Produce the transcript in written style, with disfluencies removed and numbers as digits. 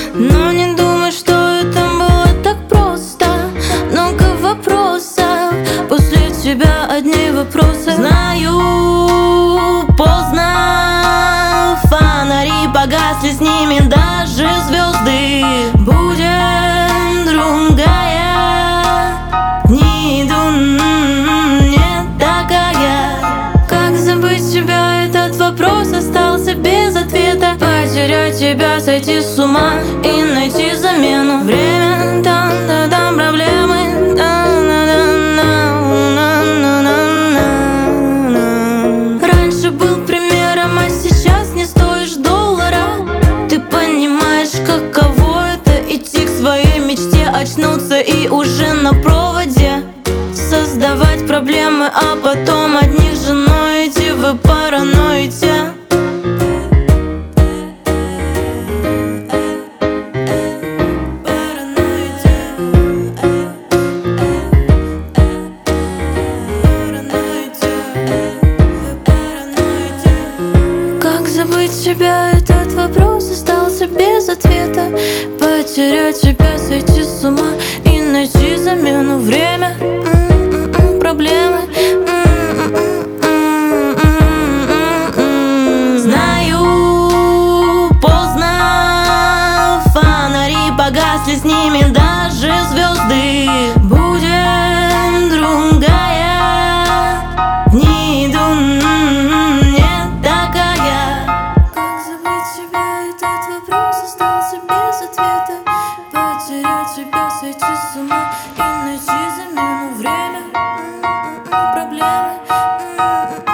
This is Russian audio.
Но не думай, что это было так просто. Много вопросов, после тебя одни вопросы. Знаю, поздно, фонари погасли, с ними даже звезды. Будем другая, не иду, не такая. Как забыть тебя, этот вопрос остался без ответа. Потерять тебя, сойти с ума и найти замену. Время, там проблемы. Раньше был примером, а сейчас не стоишь $1. Ты понимаешь, каково это идти к своей мечте, очнуться и уже на проводе создавать проблемы, а потом от них женой идти. Вы параноите. Как забыть тебя, этот вопрос остался без ответа. Потерять тебя, сойти с ума и найти замену. Время, проблемы. Знаю, поздно, фонари погасли, с ними даже звезды. Будем другая, не иду, не такая. Как забыть тебя, этот вопрос остался без ответа. Потерять тебя, сойти с ума и найти замену. Время, проблемы.